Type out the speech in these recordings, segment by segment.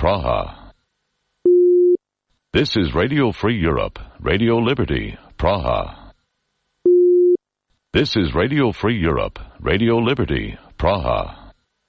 Praha. This is Radio Free Europe, Radio Liberty, Praha. This is Radio Free Europe, Radio Liberty, Praha.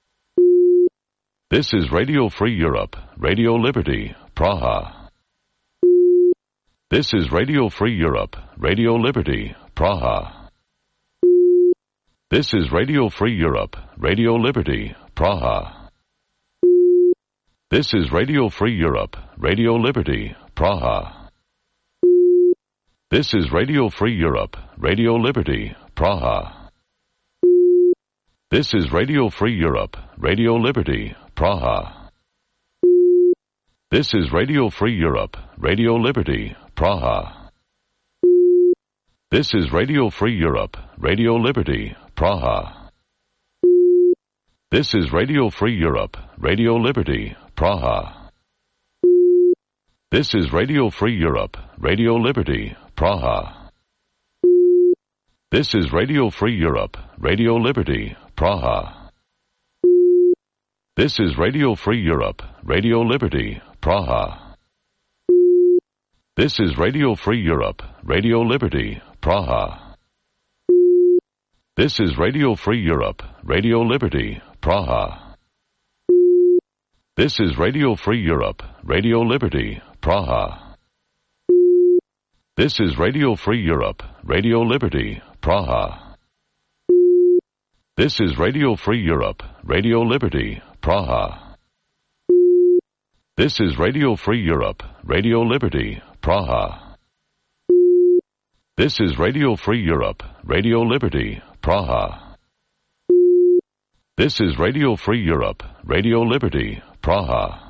This is Radio Free Europe, Radio Liberty, Praha. This is Radio Free Europe, Radio Liberty, Praha. This is Radio Free Europe, Radio Liberty, Praha. This is Radio Free Europe, Radio Liberty, Praha. This is Radio Free Europe, Radio Liberty, Praha. This is Radio Free Europe, Radio Liberty, Praha. This is Radio Free Europe, Radio Liberty, Praha. This is Radio Free Europe, Radio Liberty, Praha. This is Radio Free Europe, Radio Liberty, Praha. This is Radio Free Europe, Radio Liberty, Praha. This is Radio Free Europe, Radio Liberty, Praha. This is Radio Free Europe, Radio Liberty, Praha. This is Radio Free Europe, Radio Liberty, Praha. This is Radio Free Europe, Radio Liberty, Praha. This is Radio Free Europe, Radio Liberty, Praha. This is Radio Free Europe, Radio Liberty, Praha. This is Radio Free Europe, Radio Liberty, Praha. This is Radio Free Europe, Radio Liberty, Praha. This is Radio Free Europe, Radio Liberty, Praha. This is Radio Free Europe, Radio Liberty, Praha.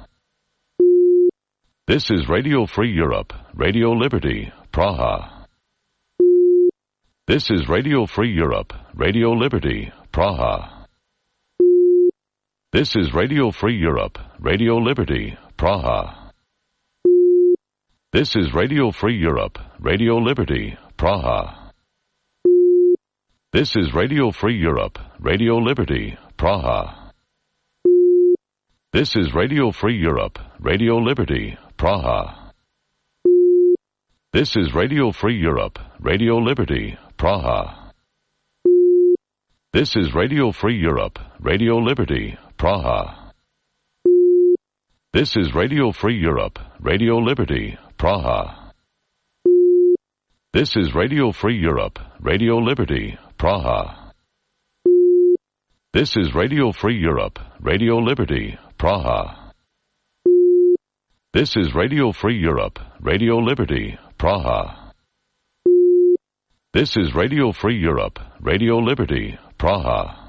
This is Radio Free Europe, Radio Liberty, Praha. This is Radio Free Europe, Radio Liberty, Praha. This is Radio Free Europe, Radio Liberty, Praha. This is Radio Free Europe, Radio Liberty, Praha. This is Radio Free Europe, Radio Liberty, Praha. This is Radio Free Europe, Radio Liberty, Praha. This is Radio Free Europe, Radio Liberty, Praha. This is Radio Free Europe, Radio Liberty, Praha. This is Radio Free Europe, Radio Liberty, Praha. This is Radio Free Europe, Radio Liberty, Praha. This is Radio Free Europe, Radio Liberty, Praha. This is Radio Free Europe, Radio Liberty, Praha. This is Radio Free Europe, Radio Liberty, Praha.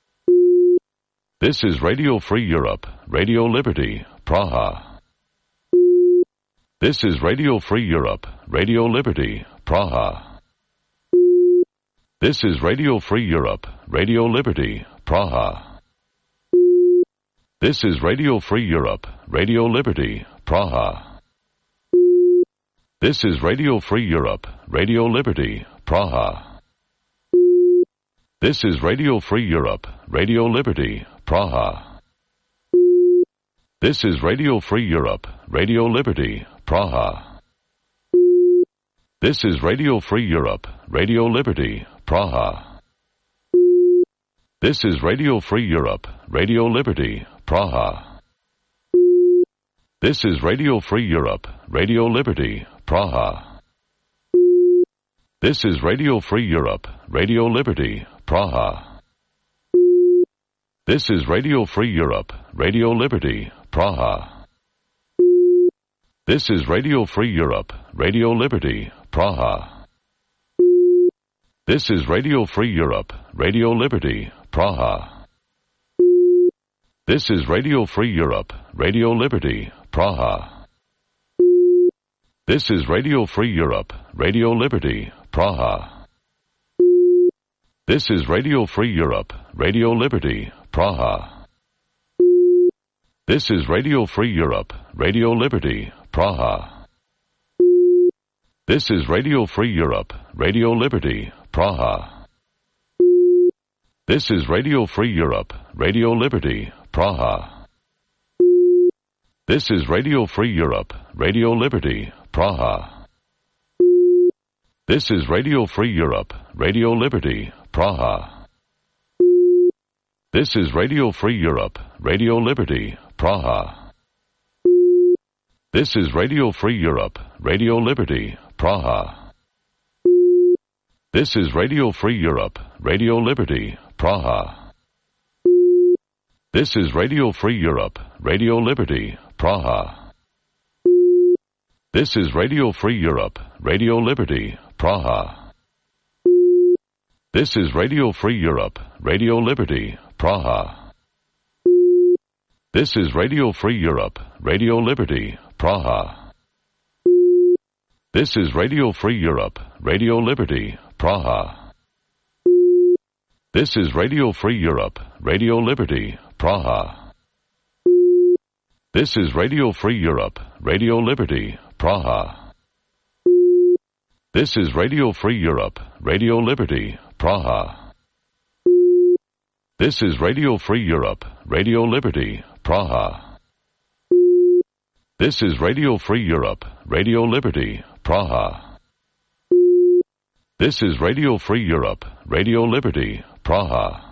This is Radio Free Europe, Radio Liberty, Praha. This is Radio Free Europe, Radio Liberty, Praha. This is Radio Free Europe, Radio Liberty, Praha. This is Radio Free Europe, Radio Liberty, Praha. This is Radio Free Europe, Radio Liberty, Praha. This is Radio Free Europe, Radio Liberty, Praha. This is Radio Free Europe, Radio Liberty, Praha. This is Radio Free Europe, Radio Liberty, Praha. This is Radio Free Europe, Radio Liberty, Praha. This is Radio Free Europe, Radio Liberty, Praha. This is Radio Free Europe, Radio Liberty, Praha. This is Radio Free Europe, Radio Liberty, Praha. This is Radio Free Europe, Radio Liberty, Praha. This is Radio Free Europe, Radio Liberty, Praha. This is Radio Free Europe, Radio Liberty, Praha. This is Radio Free Europe, Radio Liberty, Praha. This is Radio Free Europe, Radio Liberty, Praha. This is Radio Free Europe, Radio Liberty, Praha. This is Radio Free Europe, Radio Liberty, Praha. This is Radio Free Europe, Radio Liberty, Praha. This is Radio Free Europe, Radio Liberty, Praha. This is Radio Free Europe, Radio Liberty, Praha. This is Radio Free Europe, Radio Liberty, Praha. This is Radio Free Europe, Radio Liberty, Praha. This is Radio Free Europe, Radio Liberty, Praha. This is Radio Free Europe, Radio Liberty, Praha. This is Radio Free Europe, Radio Liberty, Praha. This is Radio Free Europe, Radio Liberty, Praha. This is Radio Free Europe, Radio Liberty, Praha. This is Radio Free Europe, Radio Liberty, Praha. This is Radio Free Europe, Radio Liberty, Praha. This is Radio Free Europe, Radio Liberty, Praha. This is Radio Free Europe, Radio Liberty, Praha. This is Radio Free Europe, Radio Liberty, Praha. This is Radio Free Europe, Radio Liberty, Praha. This is Radio Free Europe, Radio Liberty, Praha.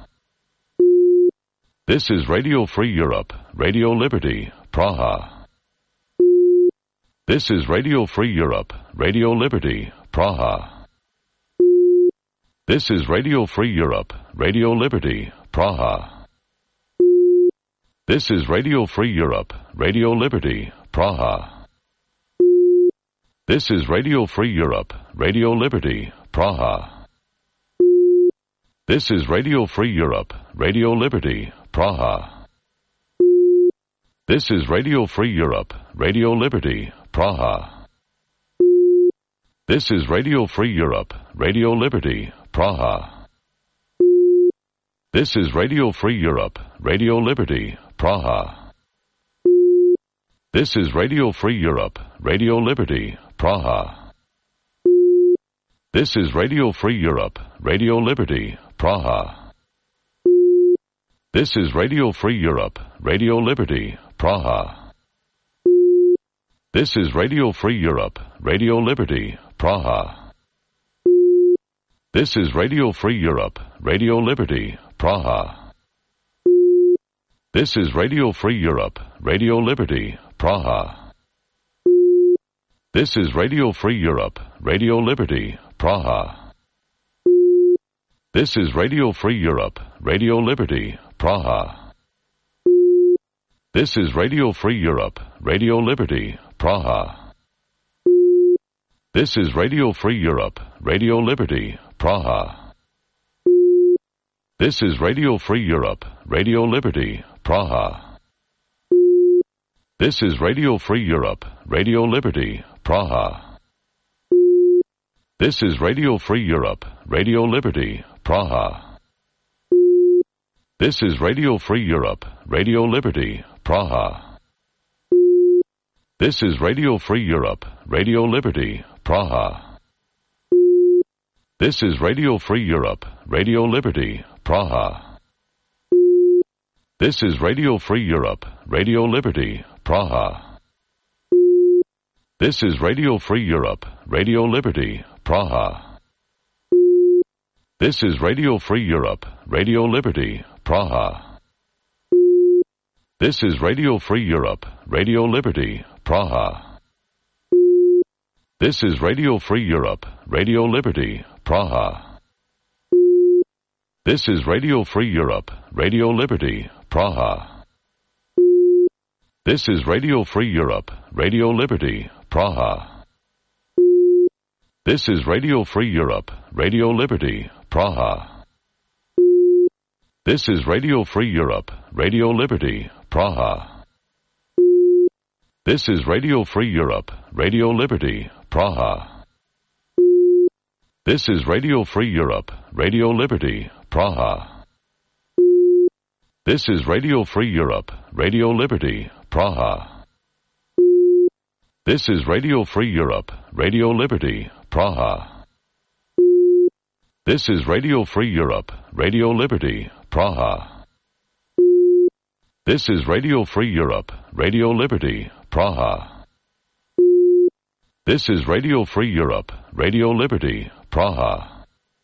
This is Radio Free Europe, Radio Liberty, Praha. This is Radio Free Europe, Radio Liberty, Praha. This is Radio Free Europe, Radio Liberty, Praha. This is Radio Free Europe, Radio Liberty, Praha. This is Radio Free Europe, Radio Liberty, Praha. This is Radio Free Europe, Radio Liberty, Praha. This is Radio Free Europe, Radio Liberty, Praha. This is Radio Free Europe, Radio Liberty, Praha. This is Radio Free Europe, Radio Liberty, Praha. This is Radio Free Europe, Radio Liberty, Praha. This is Radio Free Europe, Radio Liberty, Praha. This is Radio Free Europe, Radio Liberty, Praha. This is Radio Free Europe, Radio Liberty, Praha. This is Radio Free Europe, Radio Liberty, Praha. This is Radio Free Europe, Radio Liberty, Praha. This is Radio Free Europe, Radio Liberty, Praha. This is Radio Free Europe, Radio Liberty, Praha. This is Radio Free Europe, Radio Liberty, Praha. This is Radio Free Europe, Radio Liberty, Praha. This is Radio Free Europe, Radio Liberty, Praha. This is Radio Free Europe, Radio Liberty, Praha. This is Radio Free Europe, Radio Liberty, Praha. This is Radio Free Europe, Radio Liberty, Praha. This is Radio Free Europe, Radio Liberty, Praha. This is Radio Free Europe, Radio Liberty, Praha. This is Radio Free Europe, Radio Liberty, Praha. This is Radio Free Europe, Radio Liberty, Praha. This is Radio Free Europe, Radio Liberty, Praha. This is Radio Free Europe, Radio Liberty, Praha. This is Radio Free Europe, Radio Liberty, Praha. This is Radio Free Europe, Radio Liberty, Praha. This is Radio Free Europe, Radio Liberty, Praha. This is Radio Free Europe, Radio Liberty, Praha. This is Radio Free Europe, Radio Liberty, Praha. This is Radio Free Europe, Radio Liberty, Praha. This is Radio Free Europe, Radio Liberty, Praha. This is Radio Free Europe, Radio Liberty, Praha. This is Radio Free Europe, Radio Liberty, Praha. This is Radio Free Europe, Radio Liberty, Praha. This is Radio Free Europe, Radio Liberty, Praha. This is Radio Free Europe, Radio Liberty, Praha.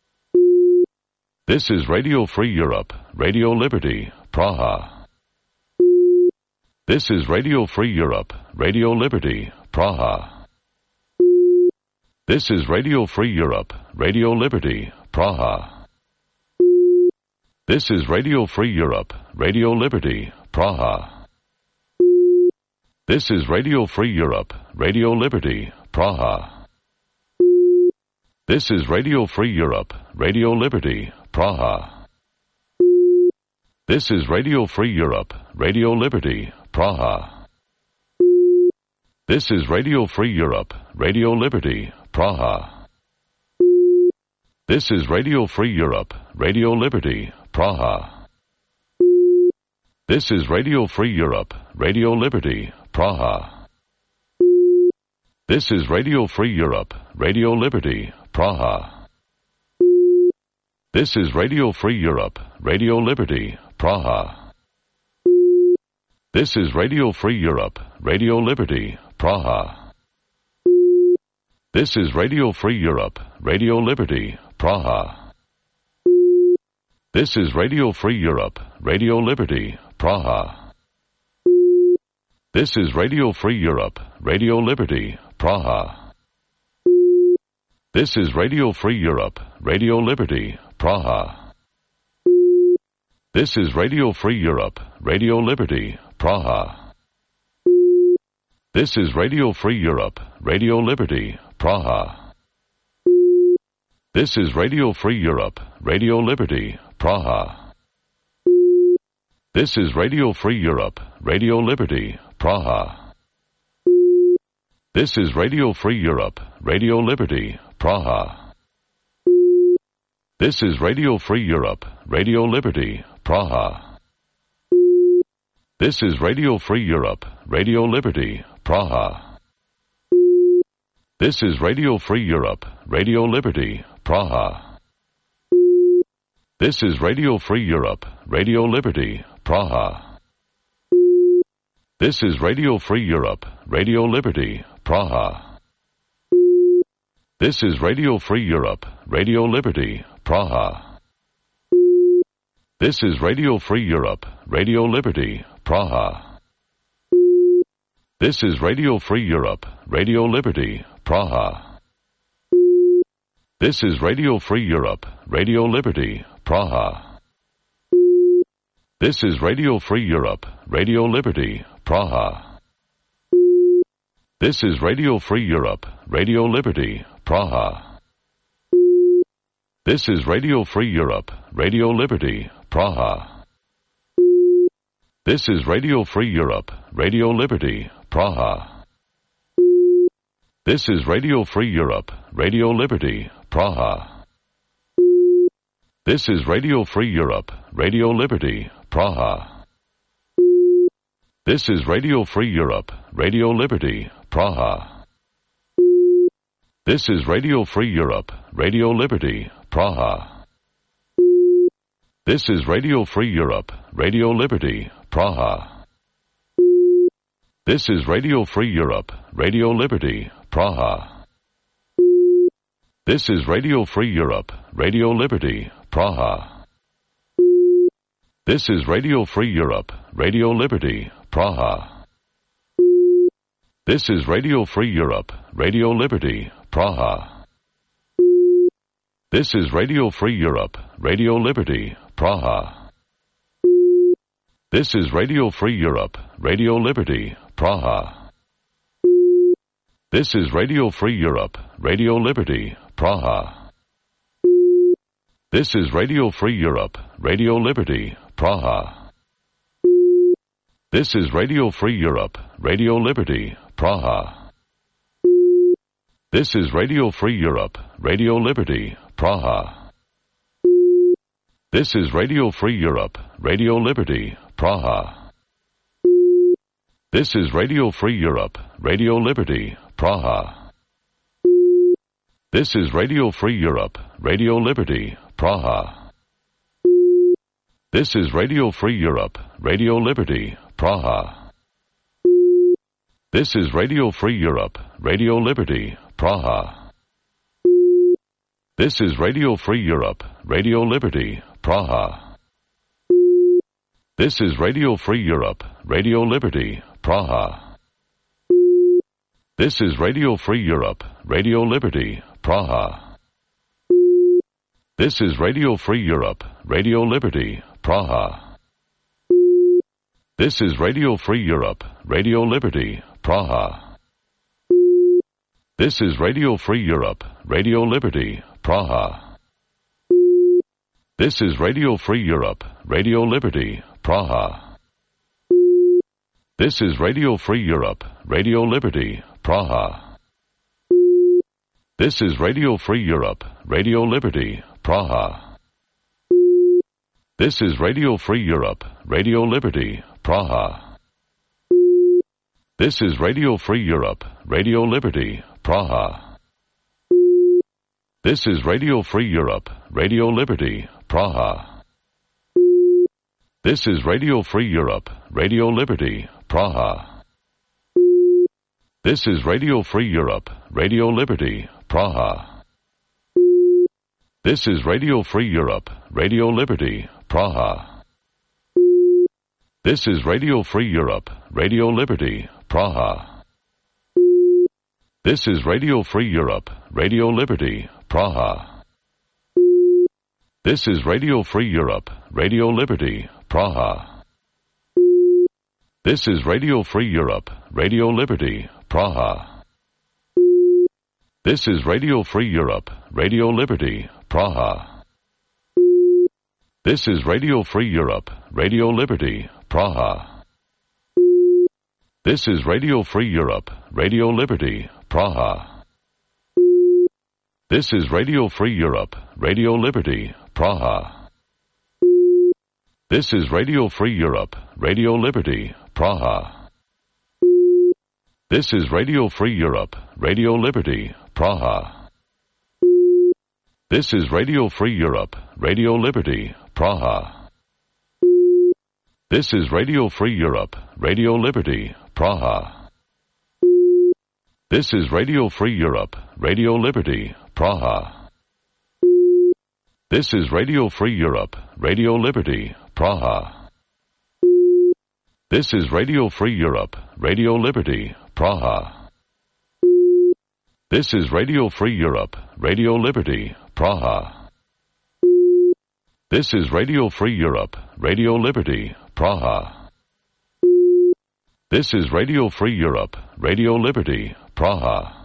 This is Radio Free Europe, Radio Liberty, Praha. This is Radio Free Europe, Radio Liberty, Praha. This is Radio Free Europe, Radio Liberty, Praha. This is Radio Free Europe, Radio Liberty, Praha. This is Radio Free Europe, Radio Liberty, Praha. This is Radio Free Europe, Radio Liberty, Praha. This is Radio Free Europe, Radio Liberty, Praha. This is Radio Free Europe, Radio Liberty, Praha. This is Radio Free Europe, Radio Liberty, Praha. This is Radio Free Europe, Radio Liberty, Praha. This is Radio Free Europe, Radio Liberty, Praha. This is Radio Free Europe, Radio Liberty, Praha. This is Radio Free Europe, Radio Liberty, Praha. This is Radio Free Europe, Radio Liberty, Praha. This is Radio Free Europe, Radio Liberty, Praha. This is Radio Free Europe, Radio Liberty, Praha. This is Radio Free Europe, Radio Liberty, Praha. This is Radio Free Europe, Radio Liberty, Praha. This is Radio Free Europe, Radio Liberty, Praha. This is Radio Free Europe, Radio Liberty, Praha. This is Radio Free Europe, Radio Liberty, Praha. This is Radio Free Europe, Radio Liberty, Praha. This is Radio Free Europe, Radio Liberty, Praha. This is Radio Free Europe, Radio Liberty, Praha. This is Radio Free Europe, Radio Liberty, Praha. This is Radio Free Europe, Radio Liberty, Praha. This is Radio Free Europe, Radio Liberty, Praha. This is Radio Free Europe, Radio Liberty, Praha. This is Radio Free Europe, Radio Liberty, Praha. This is Radio Free Europe, Radio Liberty, Praha. This is Radio Free Europe, Radio Liberty, Praha. This is Radio Free Europe, Radio Liberty, Praha. This is Radio Free Europe, Radio Liberty, Praha. This is Radio Free Europe, Radio Liberty, Praha. This is Radio Free Europe, Radio Liberty, Praha. This is Radio Free Europe, Radio Liberty, Praha. This is Radio Free Europe, Radio Liberty, Praha. This is Radio Free Europe, Radio Liberty, Praha. This is Radio Free Europe, Radio Liberty, Praha. This is Radio Free Europe, Radio Liberty, Praha. This is Radio Free Europe, Radio Liberty, Praha. This is Radio Free Europe, Radio Liberty, Praha. This is Radio Free Europe, Radio Liberty, Praha. This is Radio Free Europe, Radio Liberty, Praha. This is Radio Free Europe, Radio Liberty, Praha. This is Radio Free Europe, Radio Liberty, Praha. This is Radio Free Europe, Radio Liberty, Praha. This is Radio Free Europe, Radio Liberty, Praha. This is Radio Free Europe, Radio Liberty, Praha. This is Radio Free Europe, Radio Liberty, Praha. This is Radio Free Europe, Radio Liberty, Praha. This is Radio Free Europe, Radio Liberty, Praha. This is Radio Free Europe, Radio Liberty, Praha. This is Radio Free Europe, Radio Liberty, Praha. This is Radio Free Europe, Radio Liberty, Praha. This is Radio Free Europe, Radio Liberty, Praha. This is Radio Free Europe, Radio Liberty, Praha. This is Radio Free Europe, Radio Liberty, Praha. This is Radio Free Europe, Radio Liberty, Praha. This is Radio Free Europe, Radio Liberty, Praha. This is Radio Free Europe, Radio Liberty, Praha. This is Radio Free Europe, Radio Liberty, Praha. This is Radio Free Europe, Radio Liberty, Praha. This is Radio Free Europe, Radio Liberty, Praha. This is Radio Free Europe, Radio Liberty, Praha. This is Radio Free Europe, Radio Liberty, Praha. This is Radio Free Europe, Radio Liberty, Praha. This is Radio Free Europe, Radio Liberty, Praha. This is Radio Free Europe, Radio Liberty, Praha. This is Radio Free Europe, Radio Liberty, Praha. This is Radio Free Europe, Radio Liberty, Praha. This is Radio Free Europe, Radio Liberty, Praha. This is Radio Free Europe, Radio Liberty, Praha. This is Radio Free Europe, Radio Liberty, Praha. This is Radio Free Europe, Radio Liberty, Praha. This is Radio Free Europe, Radio Liberty, Praha. This is Radio Free Europe, Radio Liberty, Praha. This is Radio Free Europe, Radio Liberty, Praha. This is Radio Free Europe, Radio Liberty, Praha. This is Radio Free Europe, Radio Liberty, Praha. This is Radio Free Europe, Radio Liberty, Praha. This is Radio Free Europe, Radio Liberty, Praha. This is Radio Free Europe, Radio Liberty, Praha. This is Radio Free Europe, Radio Liberty, Praha. This is Radio Free Europe, Radio Liberty, Praha. This is Radio Free Europe, Radio Liberty, Praha. This is Radio Free Europe, Radio Liberty, Praha. This is Radio Free Europe, Radio Liberty, Praha.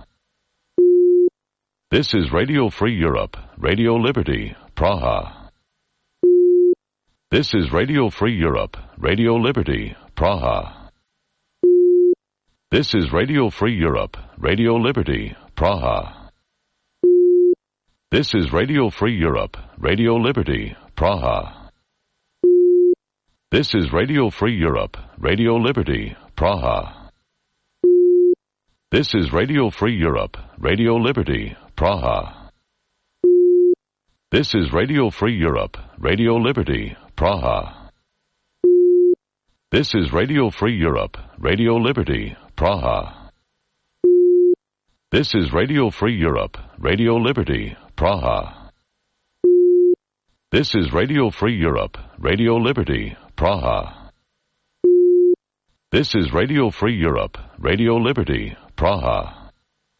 This is Radio Free Europe, Radio Liberty, Praha. This is Radio Free Europe, Radio Liberty, Praha. This is Radio Free Europe, Radio Liberty, Praha. This is Radio Free Europe, Radio Liberty, Praha. This is Radio Free Europe, Radio Liberty, Praha. This is Radio Free Europe, Radio Liberty, Praha. This is Radio Free Europe, Radio Liberty, Praha. This is Radio Free Europe, Radio Liberty, Praha. This is Radio Free Europe, Radio Liberty, Praha. This is Radio Free Europe, Radio Liberty, Praha. This is Radio Free Europe, Radio Liberty, Praha.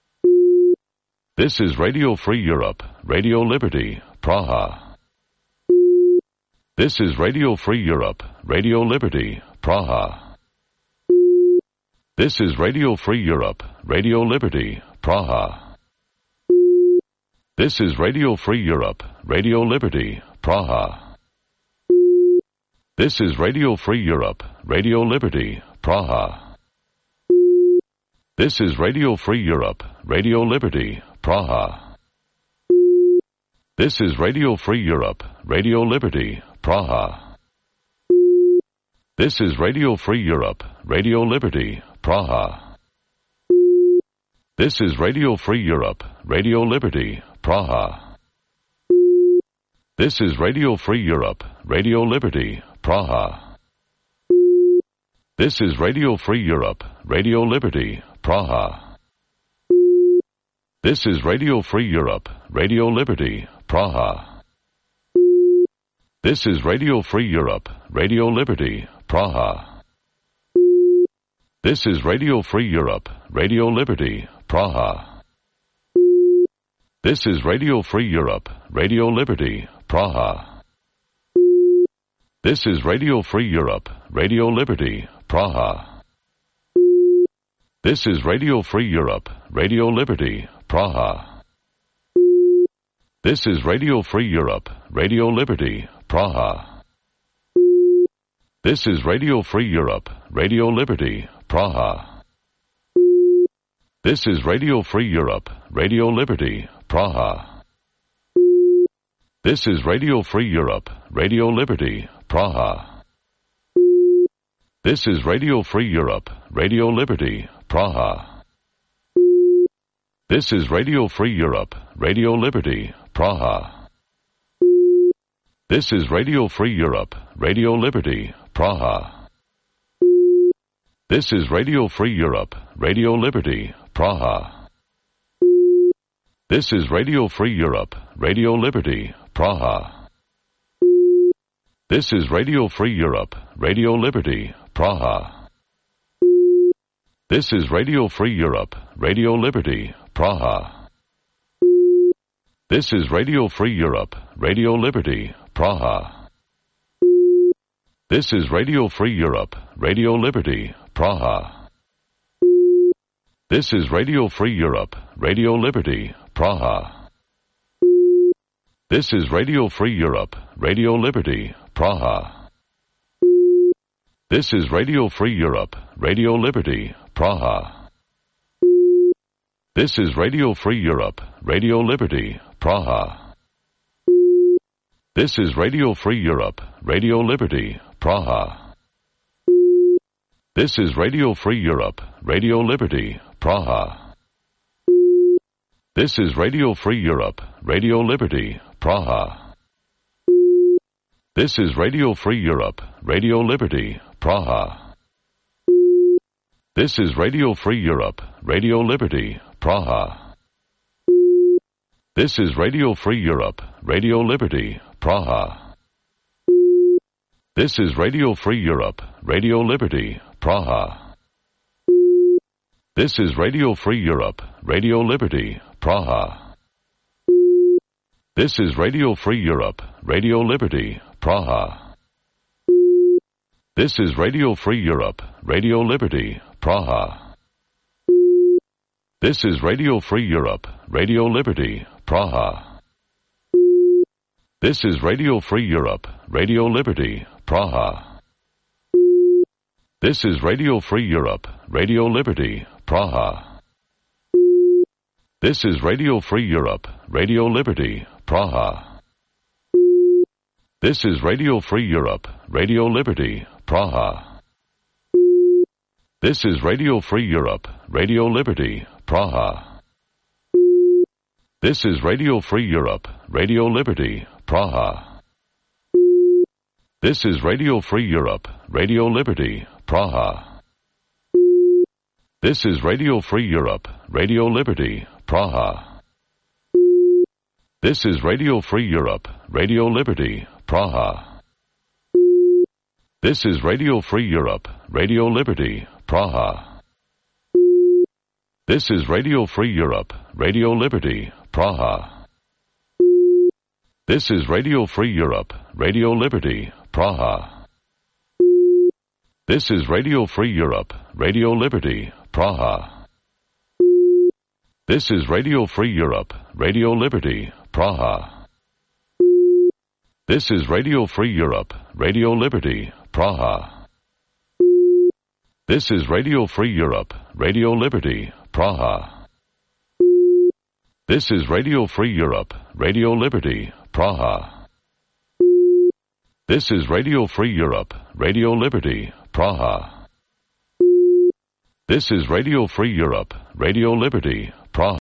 This is Radio Free Europe, Radio Liberty, Praha. This is Radio Free Europe, Radio Liberty, Praha. This is Radio Free Europe, Radio Liberty, Praha. This is Radio Free Europe, Radio Liberty, Praha. This is Radio Free Europe, Radio Liberty, Praha. This is Radio Free Europe, Radio Liberty, Praha. This is Radio Free Europe, Radio Liberty, Praha. This is Radio Free Europe, Radio Liberty, Praha. This is Radio Free Europe, Radio Liberty, Praha. This is Radio Free Europe, Radio Liberty, Praha. This is Radio Free Europe, Radio Liberty, Praha. This is Radio Free Europe, Radio Liberty, Praha. This is Radio Free Europe, Radio Liberty, Praha. This is Radio Free Europe, Radio Liberty, Praha. This is Radio Free Europe, Radio Liberty, Praha. This is Radio Free Europe, Radio Liberty, Praha. This is Radio Free Europe, Radio Liberty, Praha. This is Radio Free Europe, Radio Liberty, Praha. This is Radio Free Europe, Radio Liberty, Praha. This is Radio Free Europe, Radio Liberty, Praha. This is Radio Free Europe, Radio Liberty, Praha. This is Radio Free Europe, Radio Liberty, Praha. This is Radio Free Europe, Radio Liberty, Praha. This is Radio Free Europe, Radio Liberty, Praha. This is Radio Free Europe, Radio Liberty, Praha. This is Radio Free Europe, Radio Liberty, Praha. This is Radio Free Europe, Radio Liberty, Praha. This is Radio Free Europe, Radio Liberty, Praha. This is Radio Free Europe, Radio Liberty, Praha. This is Radio Free Europe, Radio Liberty, Praha. This is Radio Free Europe, Radio Liberty, Praha. This is Radio Free Europe, Radio Liberty, Praha. This is Radio Free Europe, Radio Liberty, Praha. This is Radio Free Europe, Radio Liberty, Praha. This is Radio Free Europe, Radio Liberty, Praha. This is Radio Free Europe, Radio Liberty, Praha. This is Radio Free Europe, Radio Liberty, Praha. This is Radio Free Europe, Radio Liberty, Praha. This is Radio Free Europe, Radio Liberty, Praha. This is Radio Free Europe, Radio Liberty, Praha. This is Radio Free Europe, Radio Liberty, Praha. This is Radio Free Europe, Radio Liberty, Praha. This is Radio Free Europe, Radio Liberty, Praha. This is Radio Free Europe, Radio Liberty, Praha. This is Radio Free Europe, Radio Liberty, Praha. This is Radio Free Europe, Radio Liberty, Praha. This is Radio Free Europe, Radio Liberty, Praha. This is Radio Free Europe, Radio Liberty, Praha. This is Radio Free Europe, Radio Liberty, Praha. This is Radio Free Europe, Radio Liberty, Praha. This is Radio Free Europe, Radio Liberty, Praha. This is Radio Free Europe, Radio Liberty, Praha. This is Radio Free Europe, Radio Liberty, Praha. This is Radio Free Europe, Radio Liberty, Praha. This is Radio Free Europe, Radio Liberty, Praha. This is Radio Free Europe, Radio Liberty, Praha. This is Radio Free Europe, Radio Liberty, Praha. This is Radio Free Europe, Radio Liberty, Praha. This is Radio Free Europe, Radio Liberty, Praha. This is Radio Free Europe, Radio Liberty, Praha. This is Radio Free Europe, Radio Liberty, Praha. This is Radio Free Europe, Radio Liberty, Praha. This is Radio Free Europe, Radio Liberty, Praha. This is Radio Free Europe, Radio Liberty, Praha.